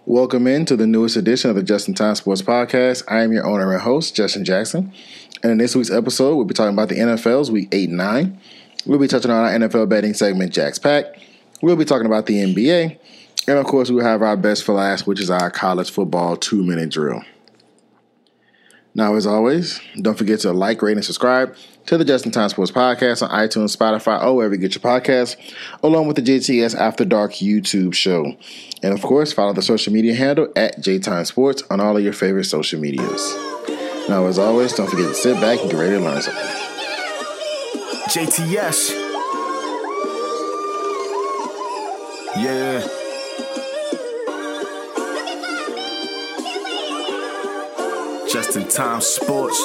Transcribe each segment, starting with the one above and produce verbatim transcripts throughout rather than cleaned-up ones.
Welcome into the newest edition of the Just in Time Sports Podcast. I am your owner and host, Justin Jackson. And in this week's episode, we'll be talking about the N F L's Week eight and nine. We'll be touching on our N F L betting segment, Jack's Pack. We'll be talking about the N B A. And, of course, we'll have our best for last, which is our college football two-minute drill. Now, as always, don't forget to like, rate, and subscribe to the Just in Time Sports Podcast on iTunes, Spotify, or wherever you get your podcasts, along with the J T S After Dark YouTube show. And, of course, follow the social media handle at J Time Sports on all of your favorite social medias. Now, as always, don't forget to sit back and get ready to learn something. J T S. Yeah. Just in Time Sports.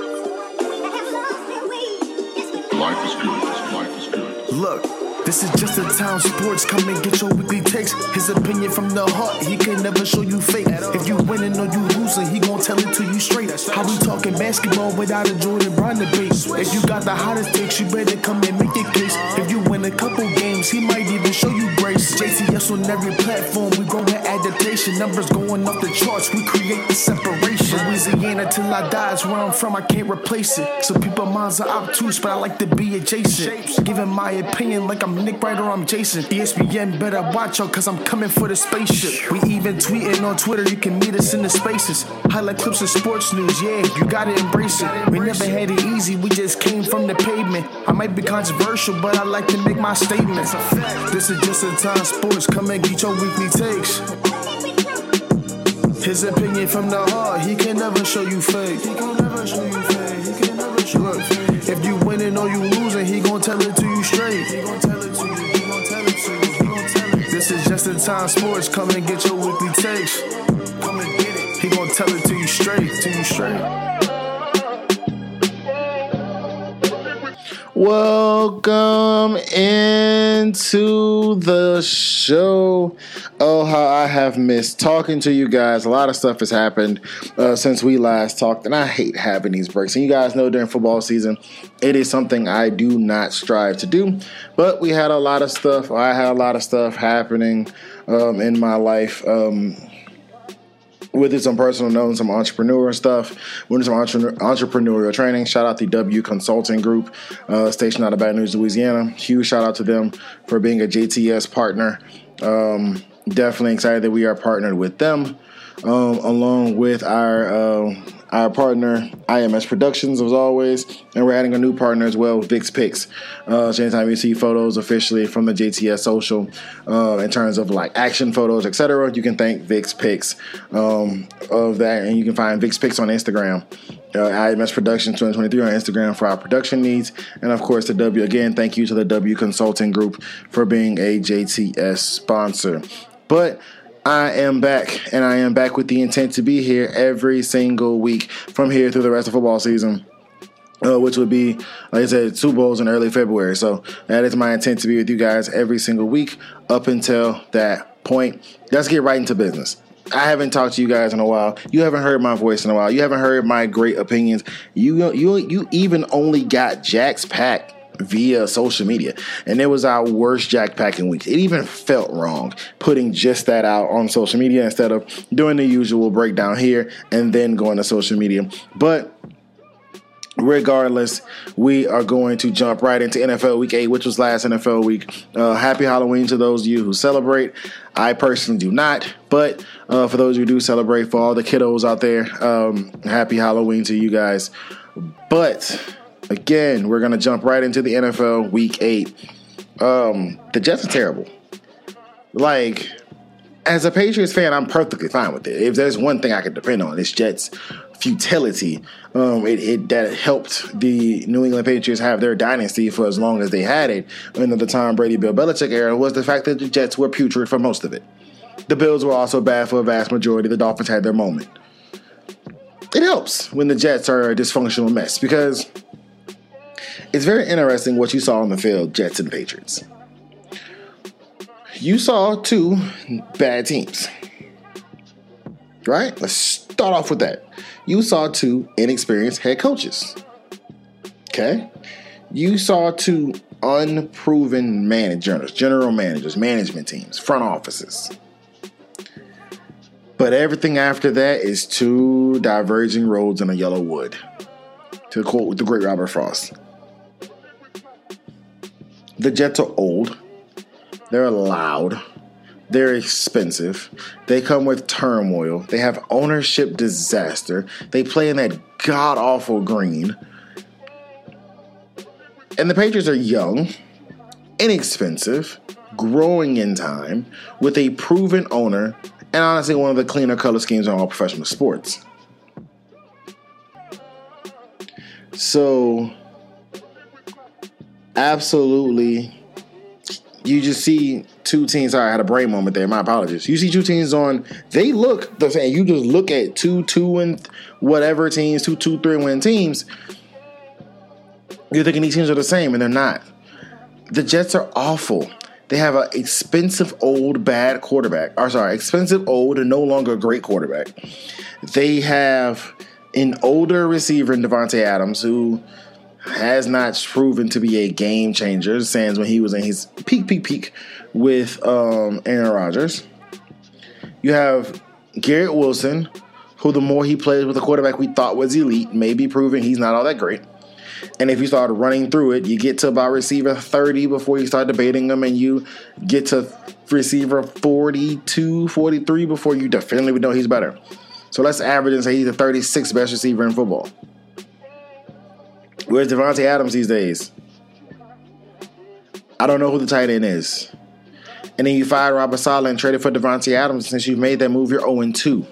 Life is good. Life is good. Look, this is Just in Time Sports. Come and get your weekly takes. His opinion from the heart. He can never show you fake. If you winning or you losing, he gon' tell it to you straight. How we talking basketball without a Jordan Brown debate? If you got the hottest takes, you better come and make your case. If you win a couple games, he might even show you grace. J T S on every platform. We growing adaptation. Numbers going off the charts. We create the separation. Louisiana till I die is where I'm from. I can't replace it. So people minds are obtuse, but I like to be adjacent. Giving my opinion like I'm Nick Wright or I'm Jason. E S P N better watch out cause I'm coming for the spaceship. We even tweeting on Twitter. You can meet us in the spaces. Highlight clips of sports news. Yeah, you gotta embrace it. We never had it easy. We just came from the pavement. I might be controversial, but I like to make my statements. This is Just in Time Sports. Come and get your weekly takes. His opinion from the heart, he can never show you fake. He can never show you fake. He can never show you fake. If you winning or you losing, he gon' tell it to you straight. He gon' tell it to you. He gon' tell it to you. He gon' tell it. This is Just in Time Sports. Come and get your weekly takes. Come and get it. He gon' tell it to you straight. To you straight. Welcome into the show. Oh, how I have missed talking to you guys. A lot of stuff has happened uh, since we last talked, and I hate having these breaks. And you guys know during football season, it is something I do not strive to do. But we had a lot of stuff. I had a lot of stuff happening um, in my life. Um, With some personal notes, some entrepreneur stuff, with some entre- entrepreneurial training. Shout out the W Consulting Group, uh, stationed out of Baton Rouge, Louisiana. Huge shout out to them for being a J T S partner. Um, definitely excited that we are partnered with them, um, along with our uh, our partner I M S Productions, as always, and we're adding a new partner as well, Vix Picks. Uh, so anytime you see photos officially from the J T S social, uh, in terms of like action photos, et cetera, you can thank Vix Picks um, of that, and you can find Vix Picks on Instagram. Uh, I M S Productions twenty twenty-three on Instagram for our production needs, and of course the W. Again, thank you to the W Consulting Group for being a J T S sponsor. But I am back, and I am back with the intent to be here every single week from here through the rest of football season, uh, which would be, like I said, Super Bowls in early February. So that is my intent to be with you guys every single week up until that point. Let's get right into business. I haven't talked to you guys in a while. You haven't heard my voice in a while. You haven't heard my great opinions. You you you even only got Jack's Pack via social media, and it was our worst Jack Packing week. It even felt wrong putting just that out on social media instead of doing the usual breakdown here and then going to social media. But regardless, we are going to jump right into N F L Week eight, which was last N F L week. Uh, happy Halloween to those of you who celebrate. I personally do not, but uh, for those who do celebrate, for all the kiddos out there, um, happy Halloween to you guys. But again, we're going to jump right into the N F L Week eight. Um, the Jets are terrible. Like, as a Patriots fan, I'm perfectly fine with it. If there's one thing I can depend on, it's Jets' futility. Um, it, it that helped the New England Patriots have their dynasty for as long as they had it in the Tom Brady, Bill Belichick era, was the fact that the Jets were putrid for most of it. The Bills were also bad for a vast majority. The Dolphins had their moment. It helps when the Jets are a dysfunctional mess because it's very interesting what you saw on the field, Jets and Patriots. You saw two bad teams, right? Let's start off with that. You saw two inexperienced head coaches, okay? You saw two unproven managers, general managers, management teams, front offices. But everything after that is two diverging roads in a yellow wood. To quote the great Robert Frost. The Jets are old. They're loud. They're expensive. They come with turmoil. They have ownership disaster. They play in that god-awful green. And the Patriots are young, inexpensive, growing in time, with a proven owner, and honestly one of the cleaner color schemes in all professional sports. So, absolutely, you just see two teams. Sorry, I had a brain moment there. My apologies. You see two teams on. They look the same. You just look at two, two and whatever teams, two, two, three and win teams. You're thinking these teams are the same, and they're not. The Jets are awful. They have an expensive, old, bad quarterback. Or sorry, expensive, old, and no longer a great quarterback. They have an older receiver in Davante Adams who has not proven to be a game changer, sans when he was in his peak, peak, peak with um, Aaron Rodgers. You have Garrett Wilson, who the more he plays with a quarterback we thought was elite, may be proving he's not all that great. And if you start running through it, you get to about receiver thirty before you start debating them, and you get to receiver forty-two, forty-three before you definitively know he's better. So let's average and say he's the thirty-sixth best receiver in football. Where's Davante Adams these days? I don't know who the tight end is. And then you fired Robert Saleh and traded for Davante Adams. Since you've made that move, you're oh and two.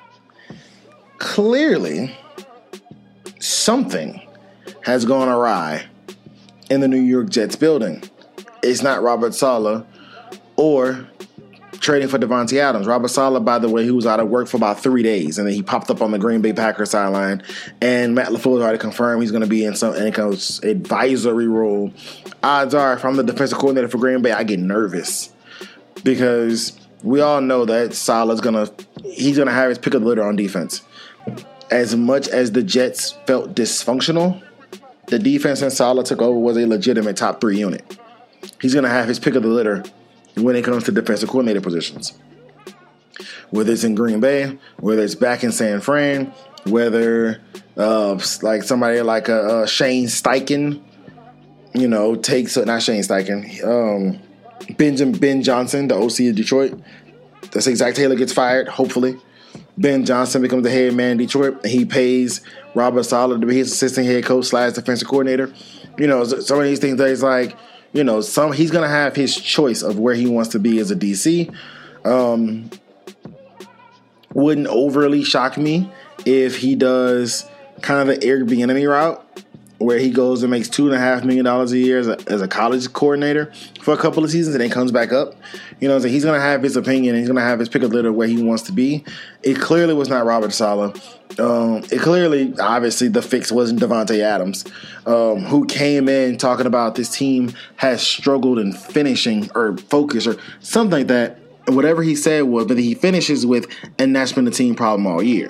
Clearly, something has gone awry in the New York Jets building. It's not Robert Saleh or trading for Davante Adams. Robert Saleh, by the way, he was out of work for about three days, and then he popped up on the Green Bay Packers sideline, and Matt LaFleur already confirmed he's going to be in some any kind of advisory role. Odds are, if I'm the defensive coordinator for Green Bay, I get nervous because we all know that Saleh's going to he's going to have his pick of the litter on defense. As much as the Jets felt dysfunctional, the defense and Saleh took over was a legitimate top three unit. He's going to have his pick of the litter when it comes to defensive coordinator positions. Whether it's in Green Bay, whether it's back in San Fran, whether uh, like somebody like a, a Shane Steichen, you know, takes not Shane Steichen, um, Benjamin Ben Johnson, the O C of Detroit. That's Zach Taylor gets fired, hopefully. Ben Johnson becomes the head man in Detroit, and he pays Robert Saleh to be his assistant head coach slash defensive coordinator. You know, some of these things that he's like, you know, some he's going to have his choice of where he wants to be as a D C. Um, wouldn't overly shock me if he does kind of the Airbnb route where he goes and makes two and a half million dollars a year as a, as a college coordinator for a couple of seasons and then comes back up. You know, so he's going to have his opinion and he's going to have his pick of litter where he wants to be. It clearly was not Robert Saleh. Um, it clearly, obviously, the fix wasn't Davante Adams, um, who came in talking about this team has struggled in finishing or focus or something like that. And whatever he said was, but he finishes with, and that's been the team problem all year.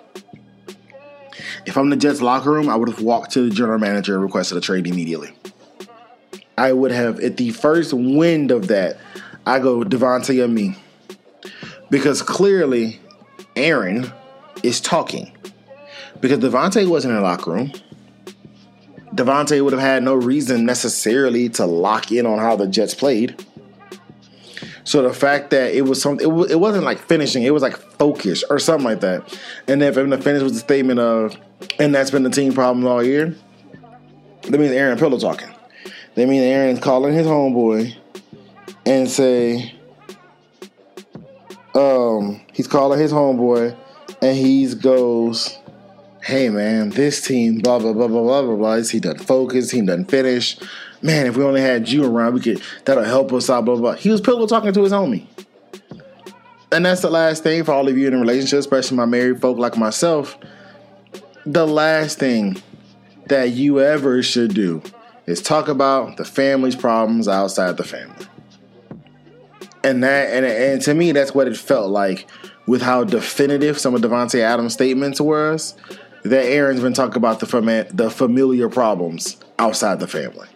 If I'm the Jets locker room, I would have walked to the general manager and requested a trade immediately. I would have, at the first wind of that, I go Davante or me. Because clearly, Aaron is talking. Because Davante wasn't in the locker room. Davante would have had no reason necessarily to lock in on how the Jets played. So the fact that it was something, it, it wasn't like finishing, it was like focus or something like that. And then for him to finish with the statement of, and that's been the team problem all year, that means Aaron pillow talking. That means Aaron's calling his homeboy and say, um, he's calling his homeboy and he goes, hey man, this team, blah, blah, blah, blah, blah, blah, blah. He doesn't focus, he doesn't finish. Man, if we only had you around, we could, that'll help us out, blah, blah, blah. He was pillow talking to his homie. And that's the last thing for all of you in a relationship, especially my married folk like myself. The last thing that you ever should do is talk about the family's problems outside the family. And that, and, and to me, that's what it felt like with how definitive some of Davante Adams' statements was, that Aaron's been talking about the, fam- the familiar problems outside the family.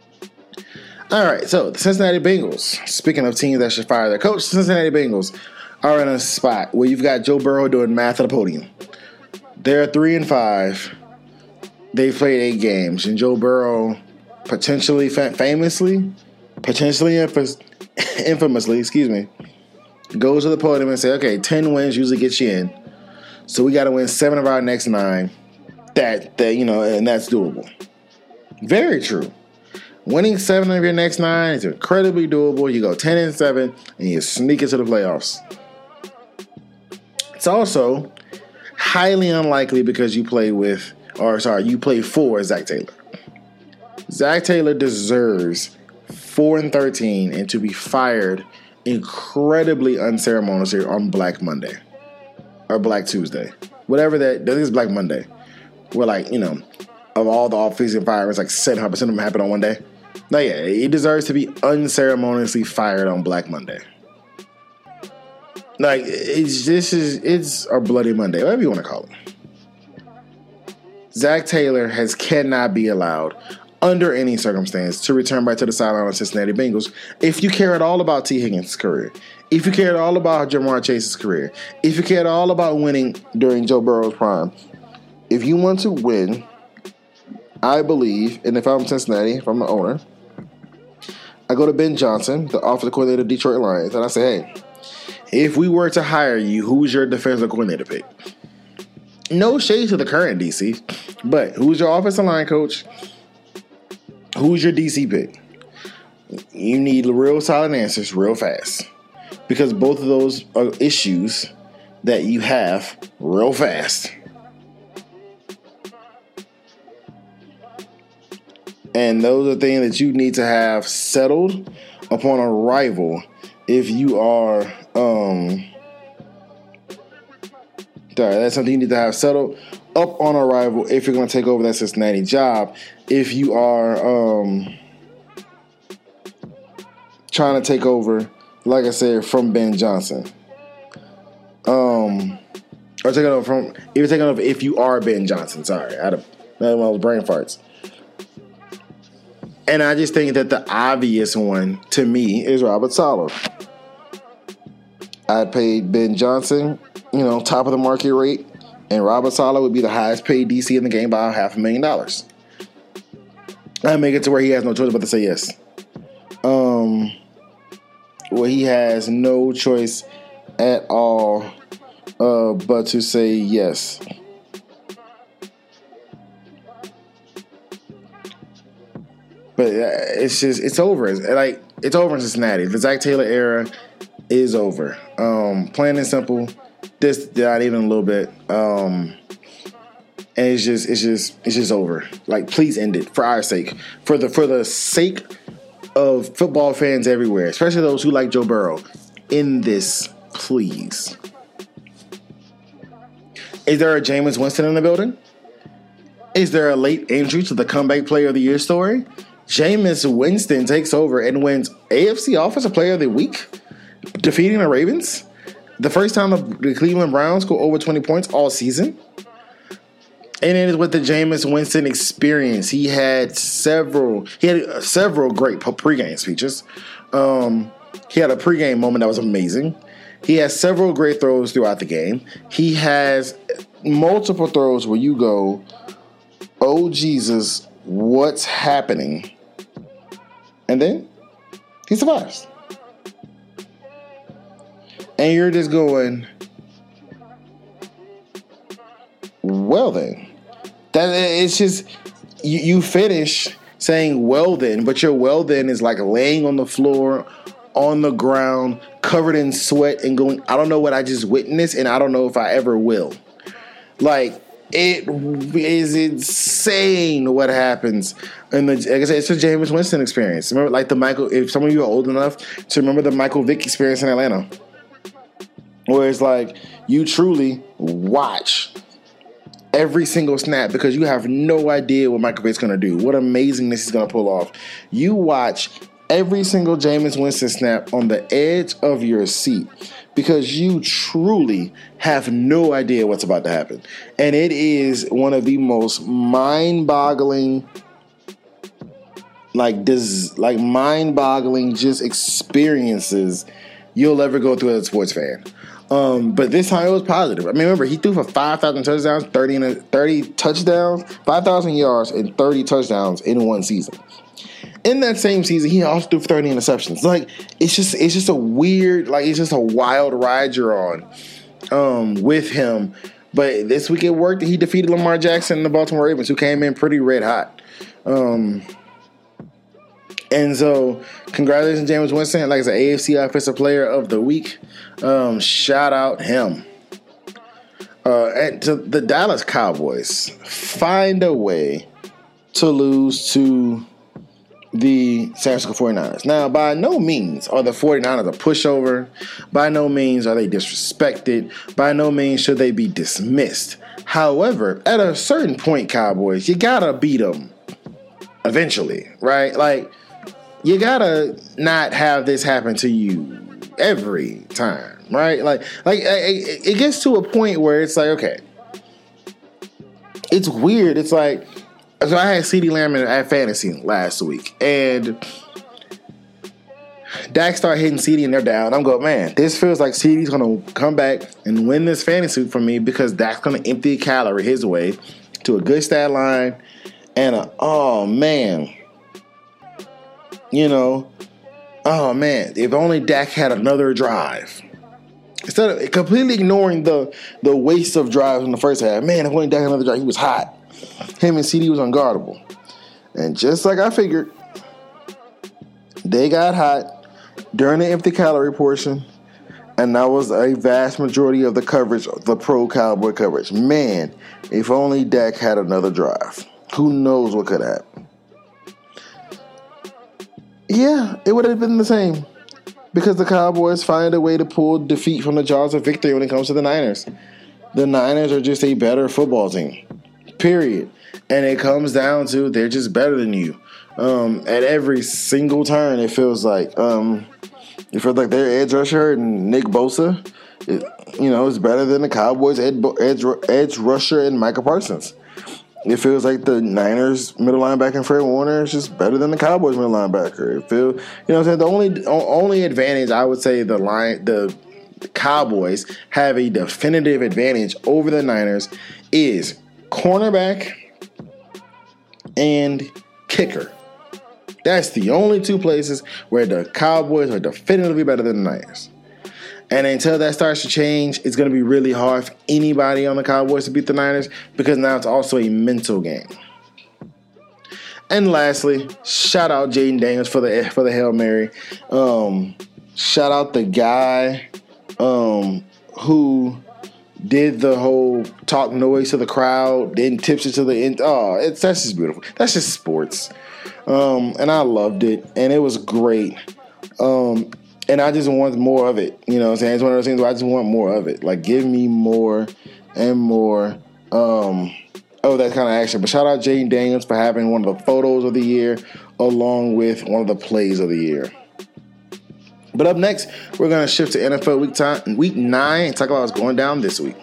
All right, so the Cincinnati Bengals. Speaking of teams that should fire their coach, Cincinnati Bengals are in a spot where you've got Joe Burrow doing math at the podium. They're three and five. They've played eight games, and Joe Burrow potentially, famously, potentially, infamously, excuse me, goes to the podium and say, "Okay, ten wins usually gets you in, so we got to win seven of our next nine." That that you know, and that's doable. Very true. Winning seven of your next nine is incredibly doable. You go ten and seven, and you sneak into the playoffs. It's also highly unlikely because you play with, or sorry, you play for Zach Taylor. Zach Taylor deserves four and thirteen and to be fired incredibly unceremoniously on Black Monday or Black Tuesday, whatever that. I think it's Black Monday, where like you know, of all the offensive firings, like seven hundred percent of them happen on one day. No, yeah, he deserves to be unceremoniously fired on Black Monday. Like it's this is it's a bloody Monday, whatever you want to call it. Zach Taylor has cannot be allowed under any circumstance to return back to the sideline of Cincinnati Bengals. If you care at all about T. Higgins' career, if you care at all about Jamar Chase's career, if you care at all about winning during Joe Burrow's prime, if you want to win, I believe, and if I'm Cincinnati, if I'm the owner, I go to Ben Johnson, the offensive coordinator of Detroit Lions, and I say, hey, if we were to hire you, who's your defensive coordinator pick? No shade to the current D C, but who's your offensive line coach? Who's your D C pick? You need real solid answers real fast, because both of those are issues that you have real fast. And those are things that you need to have settled upon arrival if you are, um, sorry, that's something you need to have settled up on arrival if you're going to take over that Cincinnati job. If you are um, trying to take over, like I said, from Ben Johnson. Um, or taking over from, if you're taking over, if you are Ben Johnson, sorry, I had a, one of those brain farts. And I just think that the obvious one to me is Robert Saleh. I paid Ben Johnson, you know, top of the market rate, and Robert Saleh would be the highest paid D C in the game by half a million dollars. I make it to where he has no choice but to say yes. Um, where he has no choice at all uh, but to say yes. But it's just, it's over. It's like, it's over in Cincinnati. The Zach Taylor era is over. Um, plain and simple. This, not even a little bit. Um, and it's just, it's just, it's just over. Like, please end it for our sake. For the, for the sake of football fans everywhere, especially those who like Joe Burrow. End this, please. Is there a Jameis Winston in the building? Is there a late entry to the comeback player of the year story? Jameis Winston takes over and wins A F C Offensive Player of the Week, defeating the Ravens. The first time the Cleveland Browns score over twenty points all season. And it is with the Jameis Winston experience. He had several, he had several great pregame speeches. Um, he had a pregame moment that was amazing. He has several great throws throughout the game. He has multiple throws where you go, oh Jesus, what's happening? And then he survives. And you're just going, well then. That it's just you, you finish saying well then, but your well then is like laying on the floor, on the ground, covered in sweat, and going, I don't know what I just witnessed, and I don't know if I ever will. Like, it is insane what happens. And like I said, it's a Jameis Winston experience. Remember, like the Michael, if some of you are old enough to remember the Michael Vick experience in Atlanta, where it's like you truly watch every single snap because you have no idea what Michael Vick's going to do, what amazingness he's going to pull off. You watch every single Jameis Winston snap on the edge of your seat because you truly have no idea what's about to happen. And it is one of the most mind-boggling, like this, like mind-boggling just experiences you'll ever go through as a sports fan. Um, but this time it was positive. I mean, remember, he threw for five thousand touchdowns, thirty, and thirty touchdowns, five thousand yards, and thirty touchdowns in one season. In that same season, he also threw for thirty interceptions. Like, it's just it's just a weird, like, it's just a wild ride you're on um, with him. But this week it worked. He defeated Lamar Jackson and the Baltimore Ravens, who came in pretty red hot. Um, and so, congratulations, Jameis Winston. Like I said, A F C Offensive Player of the Week. Um, shout out him. Uh, and to the Dallas Cowboys, find a way to lose to the San Francisco forty-niners. Now, by no means are the forty-niners a pushover. By no means are they disrespected. By no means should they be dismissed. However, at a certain point, Cowboys, you gotta beat them eventually, right? Like, you gotta not have this happen to you every time, right? Like, like it, it gets to a point where it's like, okay, it's weird. It's like, so I had CeeDee Lamb at fantasy last week, and Dak started hitting CeeDee and they're down. I'm going, man, this feels like CeeDee's going to come back and win this fantasy for me because Dak's going to empty a calorie his way to a good stat line and a, oh, man, you know, oh, man, if only Dak had another drive. Instead of completely ignoring the, the waste of drives in the first half, man, if only Dak had another drive, he was hot. Him and CeeDee was unguardable. And just like I figured, they got hot during the empty calorie portion, and that was a vast majority of the coverage, the pro Cowboy coverage. Man, if only Dak had another drive. Who knows what could happen? Yeah, it would have been the same because the Cowboys find a way to pull defeat from the jaws of victory when it comes to the Niners. The Niners are just a better football team, period. And it comes down to they're just better than you. Um, at every single turn, it feels like um, it feels like their edge rusher and Nick Bosa, it, you know, is better than the Cowboys' edge, edge, edge rusher and Micah Parsons. It feels like the Niners' middle linebacker Fred Warner is just better than the Cowboys' middle linebacker. It feels, you know, what I'm saying, the only only advantage I would say the line the Cowboys have a definitive advantage over the Niners is cornerback and kicker. That's the only two places where the Cowboys are definitively better than the Niners. And until that starts to change, it's going to be really hard for anybody on the Cowboys to beat the Niners because now it's also a mental game. And lastly, shout out Jaden Daniels for the for the Hail Mary. Um, shout out the guy um, who did the whole talk noise to the crowd, then tips it to the end. Oh, it's that's just beautiful. That's just sports. Um, and I loved it, and it was great. Um, and I just want more of it. You know what I'm saying? It's one of those things where I just want more of it. Like, give me more and more um, of that kind of action. But shout out Jaden Daniels for having one of the photos of the year along with one of the plays of the year. But up next, we're going to shift to N F L week, time, week nine and talk about what's going down this week.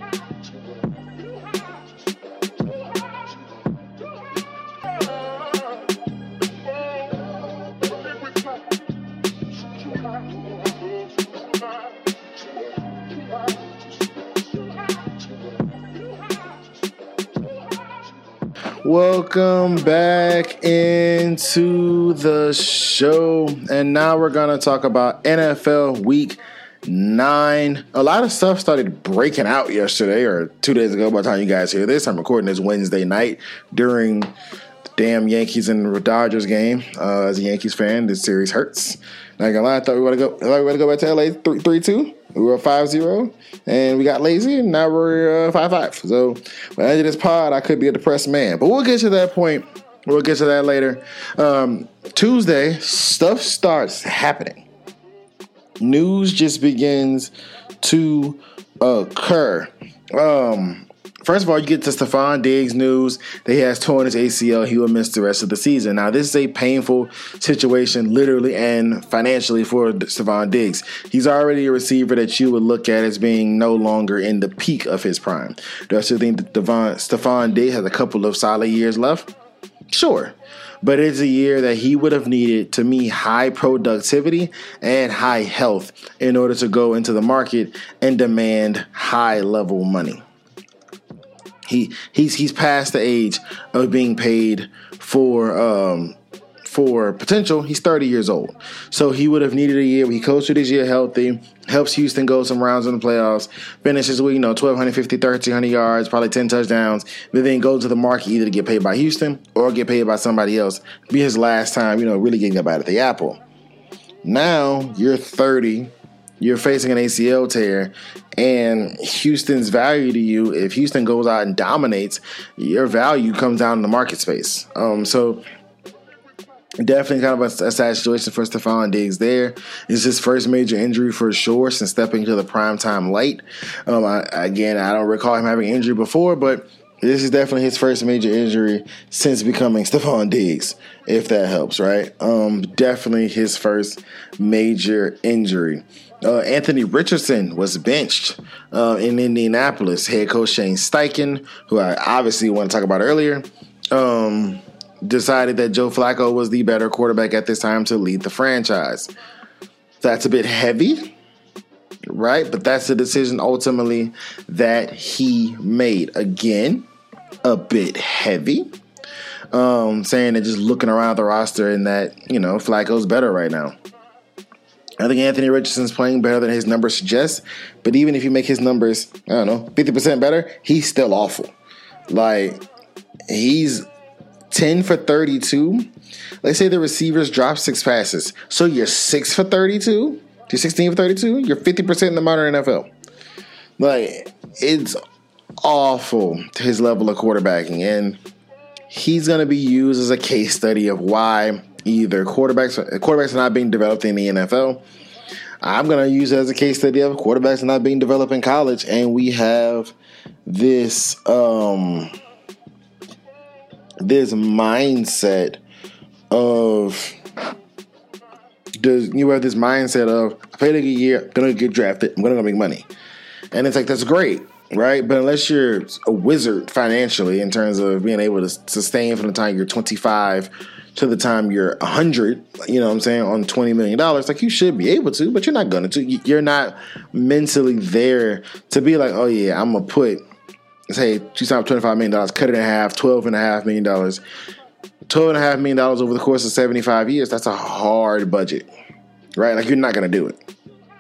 Welcome back into the show. And now we're going to talk about N F L week nine. A lot of stuff started breaking out yesterday or two days ago by the time you guys hear this. I'm recording this Wednesday night during the damn Yankees and Dodgers game. Uh, as a Yankees fan, this series hurts. Not gonna lie, I thought we were going to go, I thought we were going to go back to L A three two. We were five zero, and we got lazy, and now we're uh, five five. So, by the end of this pod, I could be a depressed man. But we'll get to that point. We'll get to that later. Um, Tuesday, stuff starts happening. News just begins to occur. Um, first of all, you get to Stephon Diggs news that he has torn his A C L. He will miss the rest of the season. Now, this is a painful situation, literally and financially, for Stephon Diggs. He's already a receiver that you would look at as being no longer in the peak of his prime. Do I still think that Devon, Stephon Diggs has a couple of solid years left? Sure. But it's a year that he would have needed to meet high productivity and high health in order to go into the market and demand high level money. He he's he's past the age of being paid for um, for potential. He's thirty years old, so he would have needed a year. He goes through this year healthy, helps Houston go some rounds in the playoffs, finishes with you know twelve fifty, thirteen hundred yards, probably ten touchdowns, but then go to the market either to get paid by Houston or get paid by somebody else. Be his last time, you know, really getting up out of the apple. Now you're thirty. You're facing an A C L tear, and Houston's value to you, if Houston goes out and dominates, your value comes down in the market space. Um, so definitely kind of a, a sad situation for Stephon Diggs there. It's his first major injury for sure since stepping to the primetime light. Um, I, again, I don't recall him having injury before, but this is definitely his first major injury since becoming Stephon Diggs, if that helps, right? Um, definitely his first major injury. Uh, Anthony Richardson was benched uh, in Indianapolis. Head coach Shane Steichen, who I obviously want to talk about earlier, um, decided that Joe Flacco was the better quarterback at this time to lead the franchise. That's a bit heavy, right? But that's the decision ultimately that he made. Again, a bit heavy. Um, saying that just looking around the roster and that, you know, Flacco's better right now. I think Anthony Richardson's playing better than his numbers suggest. But even if you make his numbers, I don't know, fifty percent better, he's still awful. Like, he's ten for thirty-two. Let's say the receivers drop six passes. So you're six for thirty-two? You're sixteen for thirty-two? You're fifty percent in the modern N F L. Like, it's awful to his level of quarterbacking. And he's going to be used as a case study of why either quarterbacks quarterbacks are not being developed in the N F L. I'm going to use it as a case study of quarterbacks are not being developed in college. And we have this um, this mindset of does you have this mindset of I played a good year, I'm going to get drafted, I'm going to make money. And it's like, that's great, right? But unless you're a wizard financially in terms of being able to sustain from the time you're twenty-five to the time you're one hundred, you know what I'm saying, on twenty million dollars, like you should be able to, but you're not going to. You're not mentally there to be like, oh yeah, I'm going to put, say, you sign up twenty-five million dollars, cut it in half, twelve point five million dollars. twelve point five million dollars over the course of seventy-five years, that's a hard budget, right? Like you're not going to do it.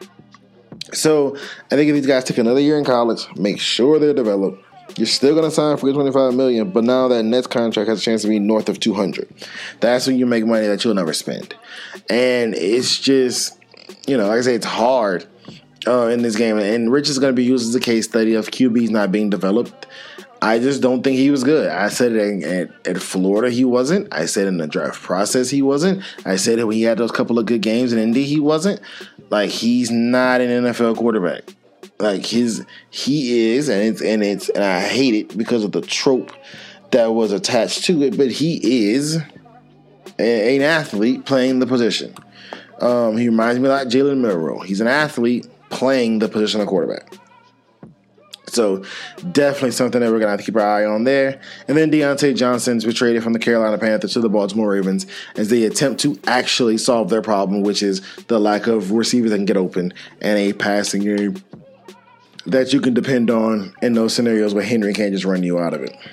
So I think if these guys take another year in college, make sure they're developed, you're still going to sign for twenty-five million dollars, but now that next contract has a chance to be north of two hundred. That's when you make money that you'll never spend. And it's just, you know, like I say, it's hard uh, in this game. And Rich is going to be used as a case study of Q Bs not being developed. I just don't think he was good. I said it at, at Florida, he wasn't. I said in the draft process, he wasn't. I said it when he had those couple of good games in Indy, he wasn't. Like, he's not an N F L quarterback. Like his, he is, and it's and it's and I hate it because of the trope that was attached to it. But he is a, an athlete playing the position. Um, he reminds me like Jalen Milroe. He's an athlete playing the position of quarterback. So definitely something that we're gonna have to keep our eye on there. And then Deontay Johnson's was traded from the Carolina Panthers to the Baltimore Ravens as they attempt to actually solve their problem, which is the lack of receivers that can get open and a passing game that you can depend on in those scenarios where Henry can't just run you out of it.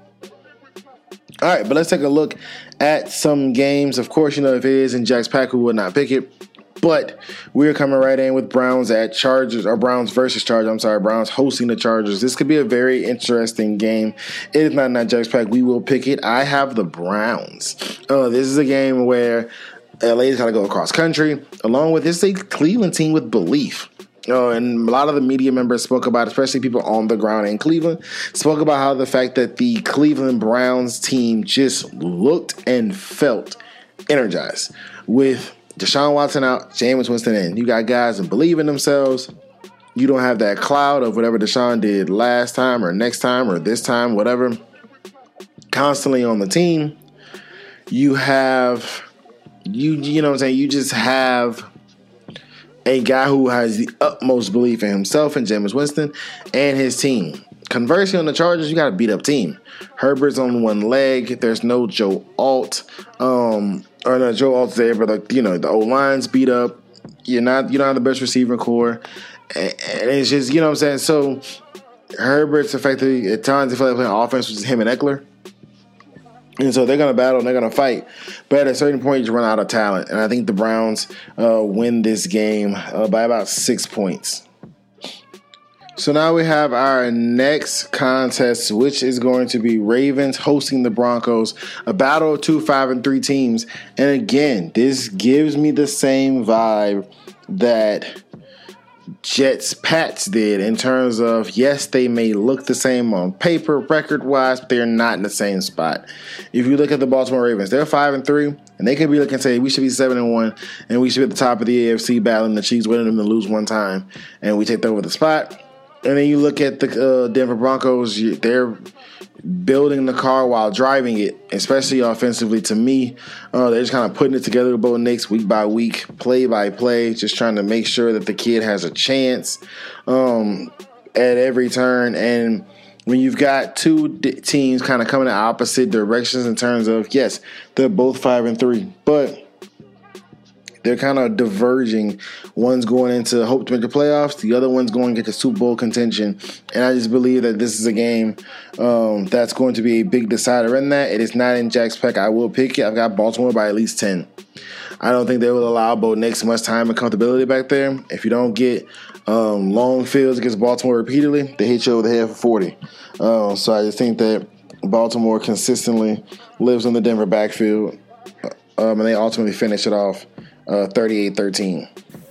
All right, but let's take a look at some games. Of course, you know, if it is in Jack's pack, we would not pick it. But we're coming right in with Browns at Chargers, or Browns versus Chargers. I'm sorry, Browns hosting the Chargers. This could be a very interesting game. It is not in that Jack's pack. We will pick it. I have the Browns. Uh, this is a game where L A's got to go across country. Along with this, a Cleveland team with belief. Uh, and a lot of the media members spoke about, especially people on the ground in Cleveland, spoke about how the fact that the Cleveland Browns team just looked and felt energized with Deshaun Watson out, Jameis Winston in. You got guys that believe in themselves. You don't have that cloud of whatever Deshaun did last time or next time or this time, whatever, constantly on the team. You have, you you know what I'm saying, you just have a guy who has the utmost belief in himself and Jameis Winston and his team. conversely, on the Chargers, you got a beat up team. Herbert's on one leg. There's no Joe Alt. Um, or no, Joe Alt's there, but like, you know, the O-line's beat up. You're not, you don't have the best receiver core. And it's just, you know what I'm saying? So Herbert's effectively, at times, they feel like playing offense, which is him and Eckler. And so they're going to battle and they're going to fight. But at a certain point, you run out of talent. And I think the Browns uh, win this game uh, by about six points. So now we have our next contest, which is going to be Ravens hosting the Broncos, a battle of two five and three teams. And again, this gives me the same vibe that Jets Pats did in terms of, yes, they may look the same on paper, record-wise, but they're not in the same spot. If you look at the Baltimore Ravens, they're five and three, and they could be looking and say, we should be seven and one, and we should be at the top of the A F C battling the Chiefs, winning them to lose one time, and we take over the spot. And then you look at the uh, Denver Broncos, they're building the car while driving it, especially offensively. To me, uh, they're just kind of putting it together with Bo Nix week by week, play by play, just trying to make sure that the kid has a chance um, at every turn. And when you've got two d- teams kind of coming in opposite directions in terms of, yes, they're both five and three, but they're kind of diverging. One's going into hope to make the playoffs. The other one's going to get the Super Bowl contention. And I just believe that this is a game um, that's going to be a big decider in that. It is not in Jack's Pack. I will pick it. I've got Baltimore by at least ten. I don't think they will allow Bo Nix much time and comfortability back there. If you don't get um, long fields against Baltimore repeatedly, they hit you over the head for forty. Uh, so I just think that Baltimore consistently lives in the Denver backfield. Um, and they ultimately finish it off Uh, thirty-eight thirteen.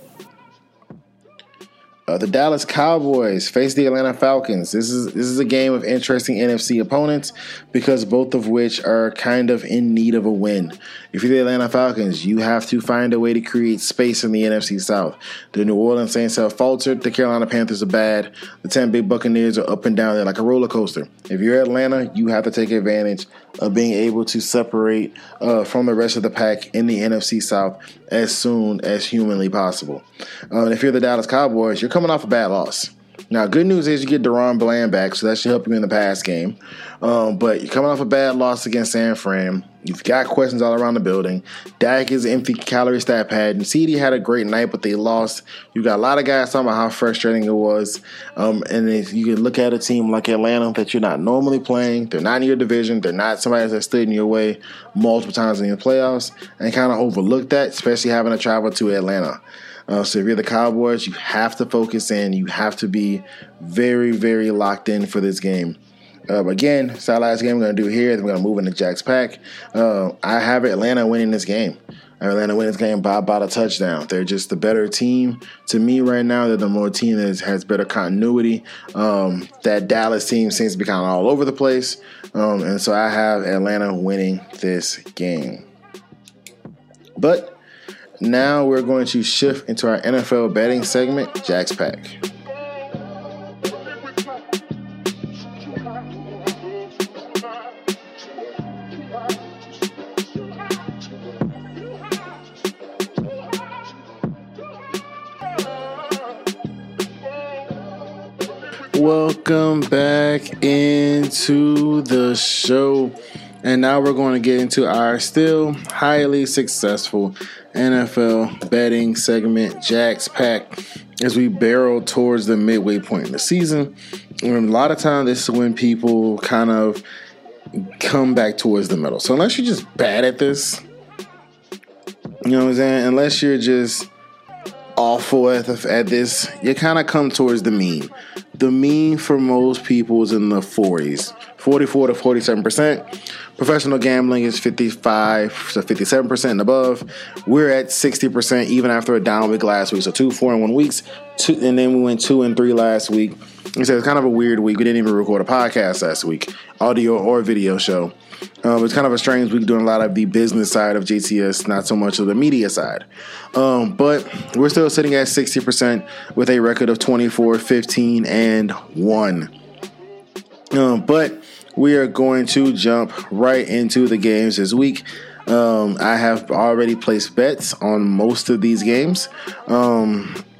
Uh, the Dallas Cowboys face the Atlanta Falcons. This is this is a game of interesting N F C opponents because both of which are kind of in need of a win. If you're the Atlanta Falcons, you have to find a way to create space in the N F C South. The New Orleans Saints have faltered. The Carolina Panthers are bad. The Tampa Bay Buccaneers are up and down. They're like a roller coaster. If you're Atlanta, you have to take advantage of being able to separate uh, from the rest of the pack in the N F C South as soon as humanly possible. Uh, and if you're the Dallas Cowboys, you're coming off a bad loss. Now, good news is you get Deron Bland back, so that should help you in the pass game. Um, but you're coming off a bad loss against San Fran. You've got questions all around the building. Dak is an empty calorie stat pad. And C D had a great night, but they lost. You got a lot of guys talking about how frustrating it was. Um, and if you can look at a team like Atlanta that you're not normally playing, they're not in your division, they're not somebody that stood in your way multiple times in the playoffs, and kind of overlook that, especially having to travel to Atlanta. Uh, so if you're the Cowboys, you have to focus in. You have to be very, very locked in for this game. Uh, again, it's our last game we're going to do here. Then we're going to move into Jack's Pack. Uh, I have Atlanta winning this game. I have Atlanta winning this game by about a touchdown. They're just the better team. To me right now, they're the more team that has better continuity. Um, that Dallas team seems to be kind of all over the place. Um, and so I have Atlanta winning this game. But now we're going to shift into our N F L betting segment, Jack's Pack. Welcome back into the show. And now we're going to get into our still highly successful N F L betting segment, Jack's Pack, as we barrel towards the midway point in the season. And a lot of times this is when people kind of come back towards the middle. So unless you're just bad at this, you know what I'm saying? Unless you're just awful at, the, at this, you kind of come towards the mean. The mean for most people is in the forties, forty-four to forty-seven percent. Professional gambling is fifty-five to fifty-seven percent and above. We're at sixty percent even after a down week last week. So two, four, and one weeks. Two, and then we went two and three last week. And so it's kind of a weird week. We didn't even record a podcast last week, audio or video show. Um, it's kind of a strange week doing a lot of the business side of J T S, not so much of the media side. Um, but we're still sitting at sixty percent with a record of twenty-four, fifteen, and one. Um, but we are going to jump right into the games this week. Um, I have already placed bets on most of these games. Um,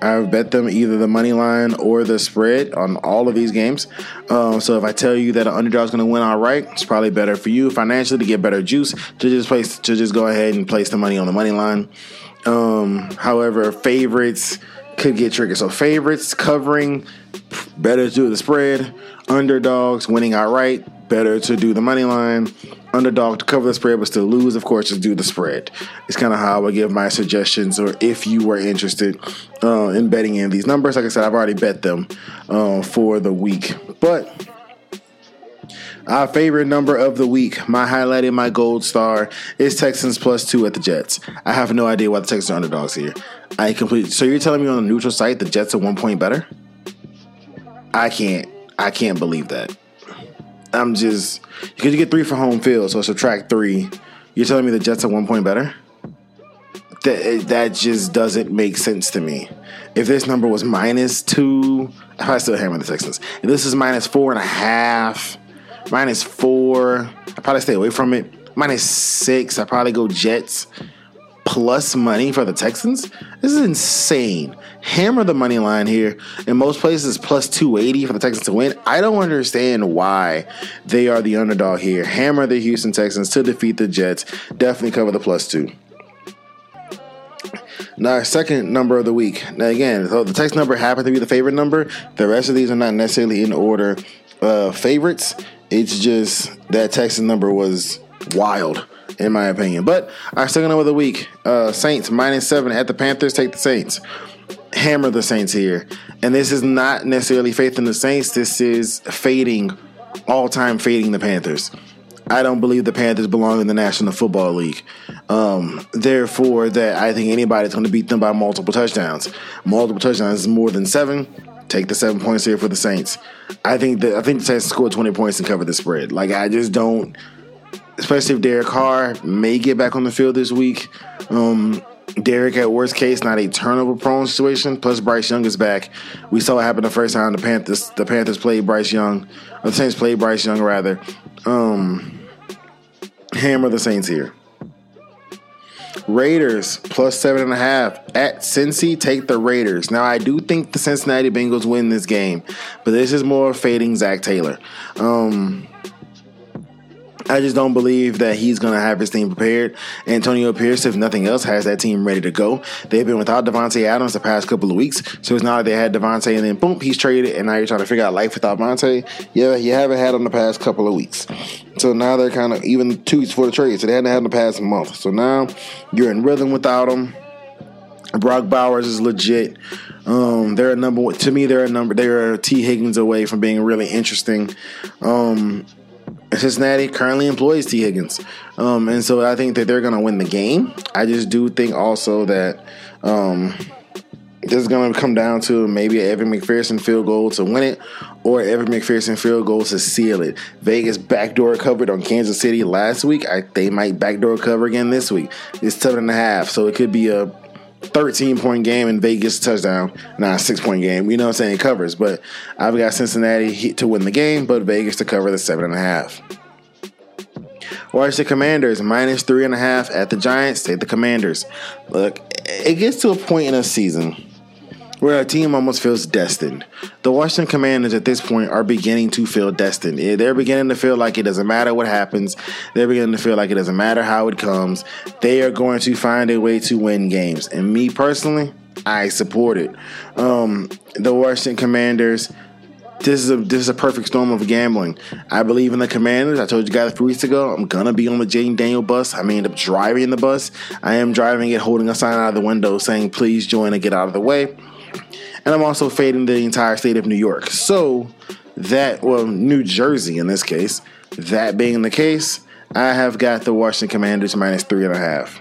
I've bet them either the money line or the spread on all of these games. Um, so if I tell you that an underdog is going to win outright, it's probably better for you financially to get better juice to just place to just go ahead and place the money on the money line. Um, however, favorites could get tricky. So favorites covering, better to do the spread. Underdogs winning outright, better to do the money line. Underdog to cover the spread but still lose, of course, just do the spread. It's kind of how I would give my suggestions, or if you were interested uh, in betting in these numbers. Like I said, I've already bet them uh, for the week. But our favorite number of the week, my highlighted, my gold star, is Texans plus two at the Jets. I have no idea why the Texans are underdogs here. I completely. So you're telling me on a neutral site the Jets are one point better? I can't. I can't believe that. I'm just, because you get three for home field, so subtract three. You're telling me the Jets are one point better? That that just doesn't make sense to me. If this number was minus two, I probably still hammer the Texans. If this is minus four and a half, minus four, I probably stay away from it. Minus six, I probably go Jets. Plus money for the Texans? This is insane. Hammer the money line here. In most places, plus two eighty for the Texans to win. I don't understand why they are the underdog here. Hammer the Houston Texans to defeat the Jets. Definitely cover the plus two. Now, our second number of the week. Now, again, so the Texans number happened to be the favorite number. The rest of these are not necessarily in order uh, favorites. It's just that Texans number was wild, in my opinion. But our second number of the week, uh, Saints minus seven at the Panthers. Take the Saints. Hammer the Saints here. And this is not necessarily faith in the Saints. This is fading, all-time fading the Panthers. I don't believe the Panthers belong in the National Football League. Um, therefore, that I think anybody's going to beat them by multiple touchdowns. Multiple touchdowns is more than seven. Take the seven points here for the Saints. I think that I think the Saints scored twenty points and cover the spread. Like, I just don't, especially if Derek Carr may get back on the field this week. Um, Derek, at worst case, not a turnover-prone situation. Plus, Bryce Young is back. We saw what happened the first time the Panthers the Panthers played Bryce Young. Or the Saints played Bryce Young, rather. Um, hammer the Saints here. Raiders plus seven and a half at Cincy. Take the Raiders. Now, I do think the Cincinnati Bengals win this game, but this is more fading Zach Taylor. Um... I just don't believe that he's going to have his team prepared. Antonio Pierce, if nothing else, has that team ready to go. They've been without Devontae Adams the past couple of weeks. So it's not like they had Devontae and then boom, he's traded. And now you're trying to figure out life without Devontae. Yeah, you haven't had him the past couple of weeks. So now they're kind of even two weeks for the trade. So they hadn't had him the past month. So now you're in rhythm without him. Brock Bowers is legit. Um, they're a number one. To me, they're a number. They're T. Higgins away from being really interesting. Um, Cincinnati currently employs T. Higgins. Um, and so I think that they're going to win the game. I just do think also that um, this is going to come down to maybe an Evan McPherson field goal to win it or Evan McPherson field goal to seal it. Vegas backdoor covered on Kansas City last week. I, they might backdoor cover again this week. It's seven and a half, so it could be a thirteen-point game in Vegas touchdown. Not a six-point game. You know what I'm saying? It covers. But I've got Cincinnati to win the game, but Vegas to cover the seven and a half. Washington Commanders minus three and a half at the Giants. Take the Commanders. Look, it gets to a point in a season where a team almost feels destined. The Washington Commanders at this point are beginning to feel destined. They're beginning to feel like it doesn't matter what happens. They're beginning to feel like it doesn't matter how it comes. They are going to find a way to win games. And me personally, I support it. Um, the Washington Commanders, this is a this is a perfect storm of gambling. I believe in the Commanders. I told you guys three weeks ago, I'm going to be on the Jaden Daniel bus. I may end up driving the bus. I am driving it, holding a sign out of the window saying, please join and get out of the way. And I'm also fading the entire state of New York. So that, well, New Jersey in this case. That being the case, I have got the Washington Commanders minus three and a half.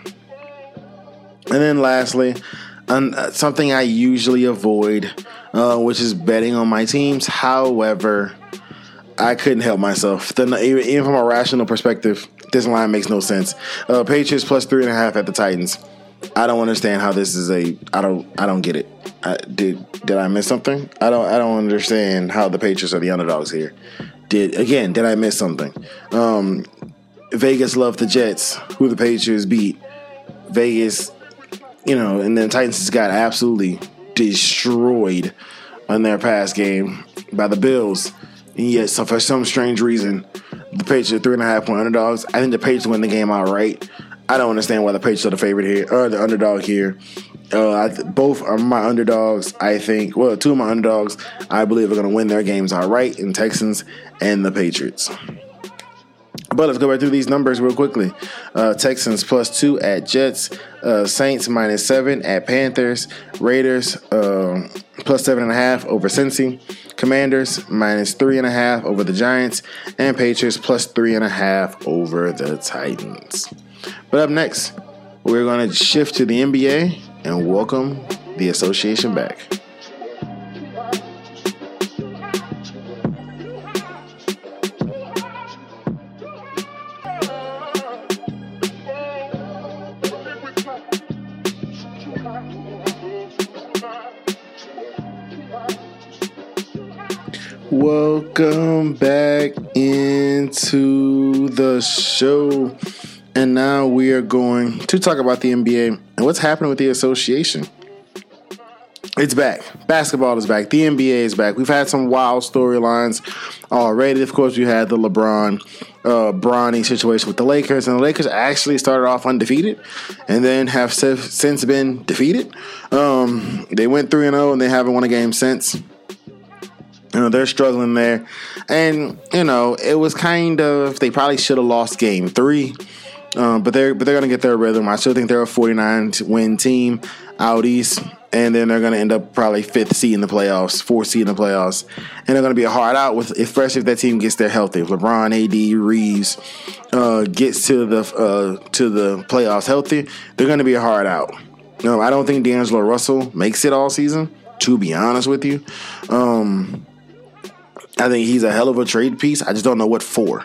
And then lastly, um, something I usually avoid, uh, which is betting on my teams. However, I couldn't help myself. The, even from a rational perspective, this line makes no sense. Uh, Patriots plus three and a half at the Titans. I don't understand how this is a. I don't. I don't get it. I, did Did I miss something? I don't. I don't understand how the Patriots are the underdogs here. Did again? Did I miss something? Um, Vegas loved the Jets, who the Patriots beat. Vegas, you know, and then Titans just got absolutely destroyed in their pass game by the Bills. And yet, so for some strange reason, the Patriots are three and a half point underdogs. I think the Patriots win the game outright. I don't understand why the Patriots are the favorite here, or the underdog here. Uh, I th- both are my underdogs. I think, well, two of my underdogs, I believe, are going to win their games outright in Texans and the Patriots. But let's go back through these numbers real quickly. Uh, Texans plus two at Jets. Uh, Saints minus seven at Panthers. Raiders uh, plus seven and a half over Cincy. Commanders minus three and a half over the Giants. And Patriots plus three and a half over the Titans. But up next, we're going to shift to the N B A and welcome the association back. Welcome back into the show. And now we are going to talk about the N B A and what's happening with the association. It's back. Basketball is back. The N B A is back. We've had some wild storylines already. Of course, we had the LeBron, uh, Bronny situation with the Lakers. And the Lakers actually started off undefeated and then have since been defeated. Um, they went three and oh and they haven't won a game since. You know, they're struggling there. And, you know, it was kind of, they probably should have lost game three. Um, but they're but they're gonna get their rhythm. I still think they're a forty-nine win team out east, and then they're gonna end up probably fifth seed in the playoffs, fourth seed in the playoffs, and they're gonna be a hard out with, especially if that team gets there healthy. If LeBron, A D, Reeves uh, gets to the uh, to the playoffs healthy, they're gonna be a hard out. No, I don't think D'Angelo Russell makes it all season. To be honest with you, um, I think he's a hell of a trade piece. I just don't know what for.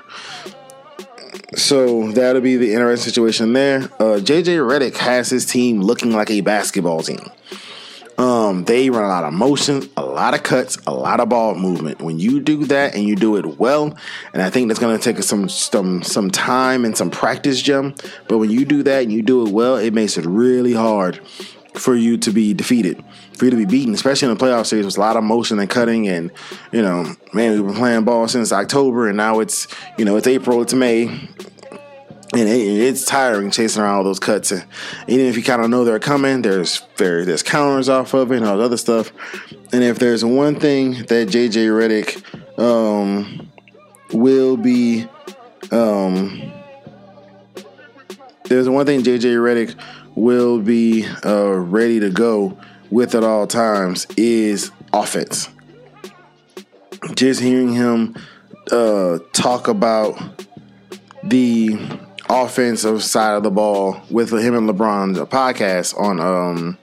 So that'll be the interesting situation there. Uh, J J Redick has his team looking like a basketball team. Um, they run a lot of motion, a lot of cuts, a lot of ball movement. When you do that and you do it well, and I think that's going to take some some some time and some practice, Jim. But when you do that and you do it well, it makes it really hard for you to be defeated, for you to be beaten, especially in the playoff series with a lot of motion and cutting. And, you know, man, we've been playing ball since October, and now it's, you know, it's April, it's May, and it, it's tiring chasing around all those cuts. And even if you kind of know they're coming, there's there, there's counters off of it and all the other stuff. And if there's one thing that J J Redick um, will be, um, there's one thing J J Redick will be uh, ready to go with at all times is offense. Just hearing him uh, talk about the offensive side of the ball with him and LeBron's podcast on um,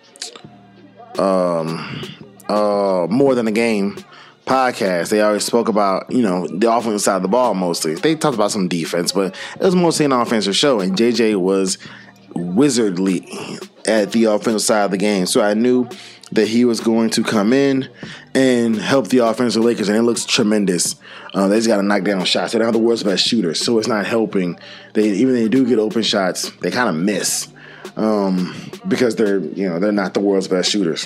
um, uh, More Than a Game podcast. They always spoke about, you know, the offensive side of the ball mostly. They talked about some defense, but it was mostly an offensive show, and J J was wizardly at the offensive side of the game. So I knew that he was going to come in and help the offensive Lakers, and it looks tremendous. Uh, they just got to knock down shots. They don't have the world's best shooters, so it's not helping. They even they do get open shots, they kind of miss um, because they're you know they're not the world's best shooters.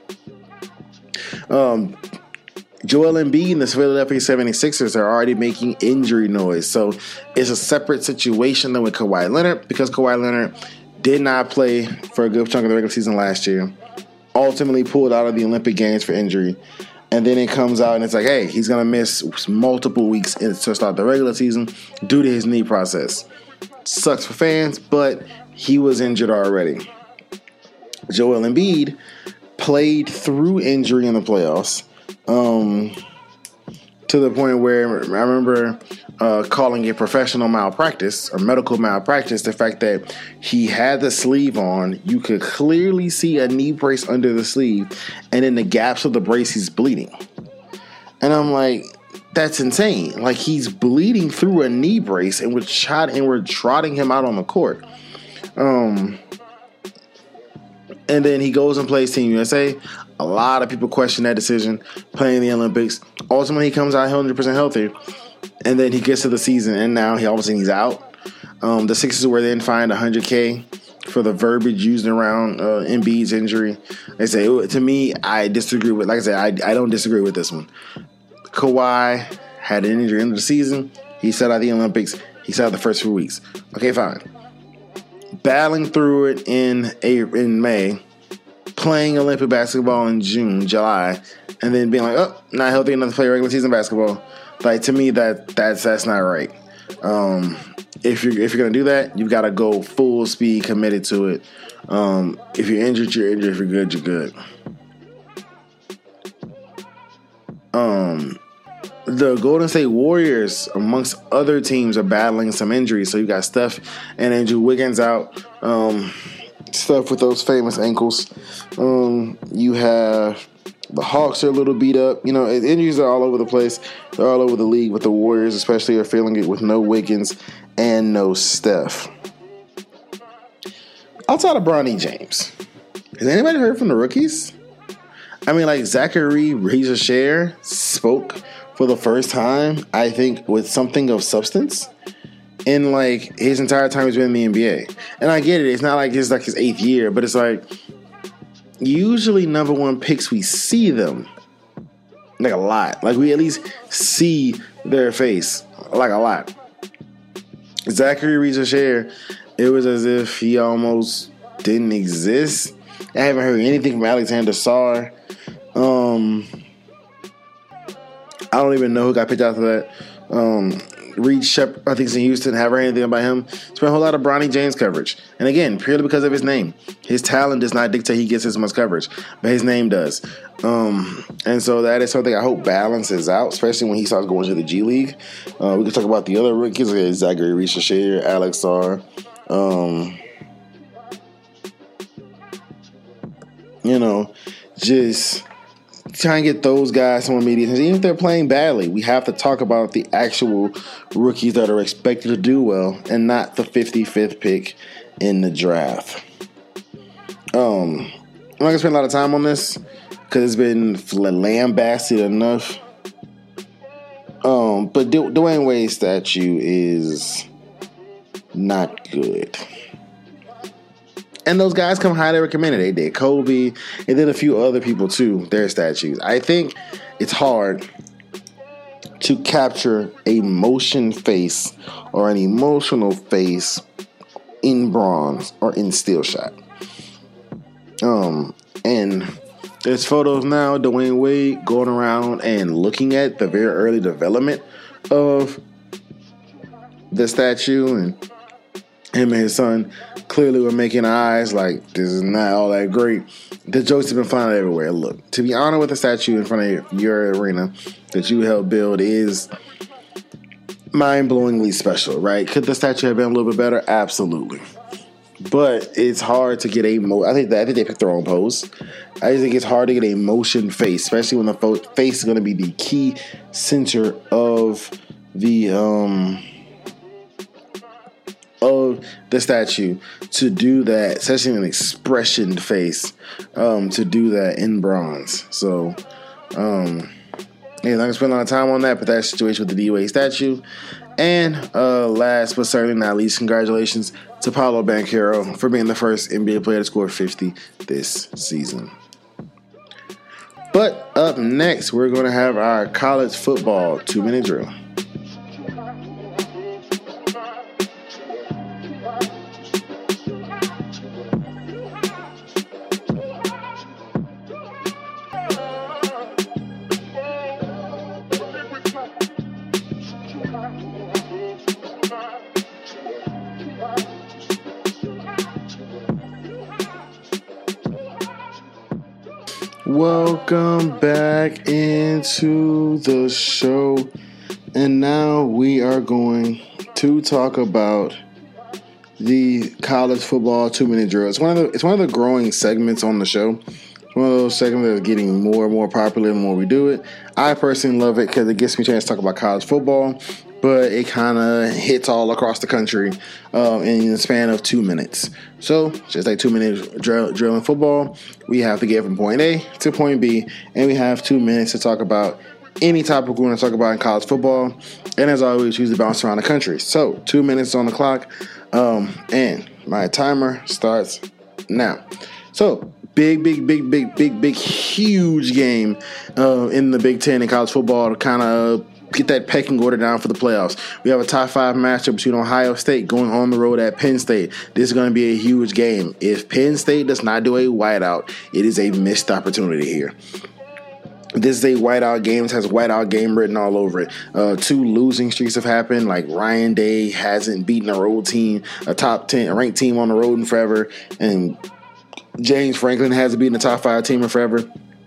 Um, Joel Embiid and the Philadelphia seventy-sixers are already making injury noise. So it's a separate situation than with Kawhi Leonard, because Kawhi Leonard did not play for a good chunk of the regular season last year, ultimately pulled out of the Olympic Games for injury. And then it comes out and it's like, hey, he's going to miss multiple weeks to start the regular season due to his knee process. Sucks for fans, but he was injured already. Joel Embiid played through injury in the playoffs. Um, to the point where I remember uh, calling it professional malpractice or medical malpractice, the fact that he had the sleeve on, you could clearly see a knee brace under the sleeve, and in the gaps of the brace, he's bleeding. And I'm like, that's insane. Like, he's bleeding through a knee brace, and we're, shot, and we're trotting him out on the court. Um... And then he goes and plays Team U S A. A lot of people question that decision, playing the Olympics. Ultimately, he comes out one hundred percent healthy. And then he gets to the season, and now he all of a sudden he's out. Um, the Sixers were then fined one hundred K for the verbiage used around uh, Embiid's injury. They say, to me, I disagree with, like I said, I, I don't disagree with this one. Kawhi had an injury in the season. He sat out the Olympics. He sat out the first few weeks. Okay, fine. Battling through it in April, in May, playing Olympic basketball in June, July, and then being like, oh, not healthy enough to play regular season basketball. Like, to me, that that's that's not right. Um, if you're if you're gonna do that, you've got to go full speed, committed to it. Um, if you're injured, you're injured. If you're good, you're good. Um, the Golden State Warriors, amongst other teams, are battling some injuries. So you got Steph and Andrew Wiggins out. Um, Steph with those famous ankles. Um, you have the Hawks are a little beat up. You know, injuries are all over the place. They're all over the league, but the Warriors especially are feeling it with no Wiggins and no Steph. Outside of Bronny James, has anybody heard from the rookies? I mean, like, Zachary Rizer-Sher spoke for the first time, I think, with something of substance in, like, his entire time he's been in the N B A. And I get it. It's not like it's like his eighth year, but it's like, usually number one picks, we see them like a lot. Like, we at least see their face like a lot. Zachary Rizer-Sher, it was as if he almost didn't exist. I haven't heard anything from Alexander Sarr. Um, I don't even know who got picked after that. Um, Reed Shepard, I think he's in Houston. Haven't heard anything about him. Spent a whole lot of Bronny James coverage. And again, purely because of his name. His talent does not dictate he gets as much coverage, but his name does. Um, and so that is something I hope balances out, especially when he starts going to the G League. Uh, we can talk about the other rookies, like Zachary Rizer-Sher, Alex Sarr. Um, you know, just try and get those guys some immediate attention. Even if they're playing badly, we have to talk about the actual rookies that are expected to do well and not the fifty-fifth pick in the draft. Um, I'm not going to spend a lot of time on this because it's been lambasted enough. Um, but du- Dwayne Wade's statue is not good. And those guys come highly recommended. They did Kobe and then a few other people too, their statues. I think it's hard to capture a motion face or an emotional face in bronze or in still shot. Um, and there's photos now, Dwayne Wade going around and looking at the very early development of the statue, and him and his son clearly were making eyes like, this is not all that great. The jokes have been flying everywhere. Look, to be honored with a statue in front of your arena that you helped build is mind-blowingly special, right? Could the statue have been a little bit better? Absolutely. But it's hard to get a mo- I think that I think they picked their own pose. I just think it's hard to get a motion face, especially when the fo- face is going to be the key center of the um of the statue. To do that, especially an expression face, um, to do that in bronze. So, um, yeah, I'm gonna spend a lot of time on that, but that situation with the D-Wade statue. And uh, last but certainly not least, congratulations to Paolo Banchero for being the first N B A player to score fifty this season. But up next, we're going to have our college football two-minute drill. Welcome back into the show, and now we are going to talk about the college football two-minute drill. It's one of the it's one of the growing segments on the show. It's one of those segments that are getting more and more popular the more we do it. I personally love it because it gives me a chance to talk about college football, but it kind of hits all across the country um, in the span of two minutes. So, just like two minutes drill, drill in football, we have to get from point A to point B, and we have two minutes to talk about any topic we want to talk about in college football. And as always, choose to bounce around the country. So, two minutes on the clock. Um, and my timer starts now. So, big, big, big, big, big, big, huge game uh, in the Big Ten in college football to kind of get that pecking order down for the playoffs. We have a top five matchup between Ohio State going on the road at Penn State. This is going to be a huge game. If Penn State does not do a whiteout, it is a missed opportunity here. This is a whiteout game. It has a whiteout game written all over it. Uh, two losing streaks have happened. Like Ryan Day hasn't beaten a road team, a top ten, a ranked team on the road in forever, and James Franklin hasn't beaten a top five team in forever.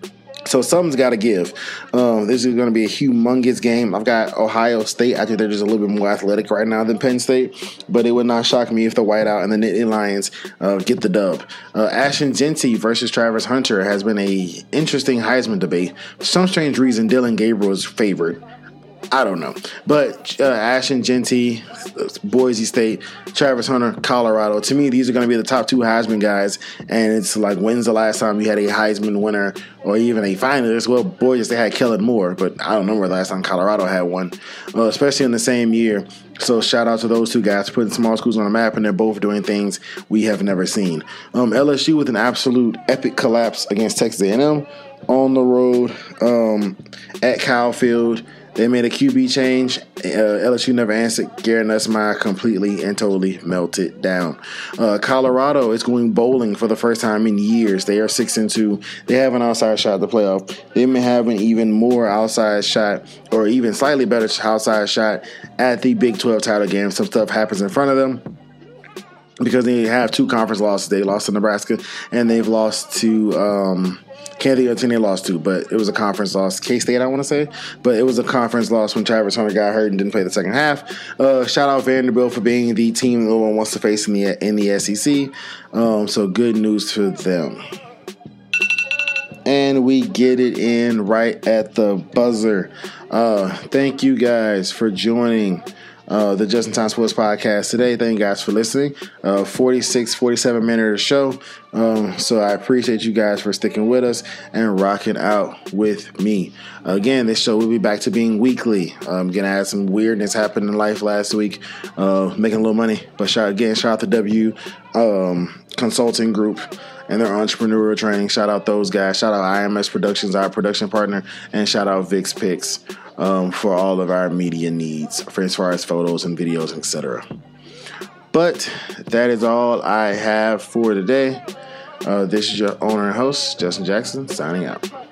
So something's got to give. Um, this is going to be a humongous game. I've got Ohio State. I think they're just a little bit more athletic right now than Penn State, but it would not shock me if the Whiteout and the Nittany Lions uh, get the dub. Uh, Ashton Jeanty versus Travis Hunter has been a interesting Heisman debate. For some strange reason, Dylan Gabriel is favored. I don't know. But uh, Ashton Jeanty, Boise State, Travis Hunter, Colorado. To me, these are going to be the top two Heisman guys. And it's like, when's the last time you had a Heisman winner or even a finalist? Well, Boise State had Kellen Moore, but I don't remember the last time Colorado had one, uh, especially in the same year. So shout out to those two guys putting small schools on the map, and they're both doing things we have never seen. Um, L S U with an absolute epic collapse against Texas A and M on the road um, at Kyle Field. They made a Q B change. Uh, L S U never answered. Garrett Nussmeier completely and totally melted down. Uh, Colorado is going bowling for the first time in years. They are six and two. They have an outside shot at the playoff. They may have an even more outside shot, or even slightly better outside shot at the Big twelve title game. Some stuff happens in front of them, because they have two conference losses. They lost to Nebraska, and they've lost to um, can't think of the team they lost to, but it was a conference loss. K-State, I want to say. But it was a conference loss when Travis Hunter got hurt and didn't play the second half. Uh, shout out Vanderbilt for being the team no one wants to face in the in the S E C. Um, so good news for them. And we get it in right at the buzzer. Uh, thank you guys for joining Uh, the Just in Time Sports Podcast today. Thank you guys for listening. Uh, forty-six, forty-seven minute show. Um, so I appreciate you guys for sticking with us and rocking out with me. Uh, again, this show will be back to being weekly. I'm going to have some weirdness happen in life last week, uh, making a little money. But shout, again, shout out to W um, Consulting Group and their entrepreneurial training. Shout out those guys. Shout out I M S Productions, our production partner. And shout out Vix Picks. Um, for all of our media needs, for as far as photos and videos, et cetera. But that is all I have for today. Uh, this is your owner and host, Justin Jackson, signing out.